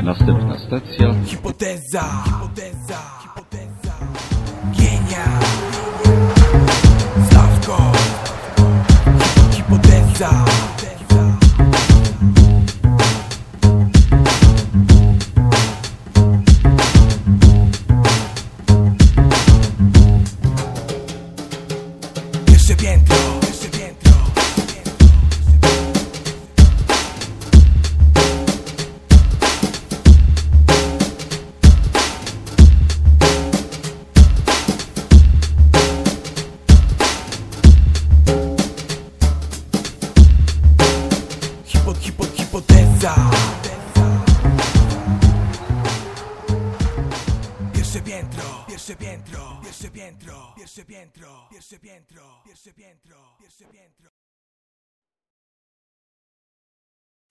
Następna stacja. Hipoteza. Gienia. Stawko. Hipoteza. Pierwsze piętro. Hipoteza. Pierwsze piętro. Pierwsze piętro. Pierwsze piętro. Pierwsze piętro. Pierwsze piętro. Pierwsze piętro. Pierwsze piętro.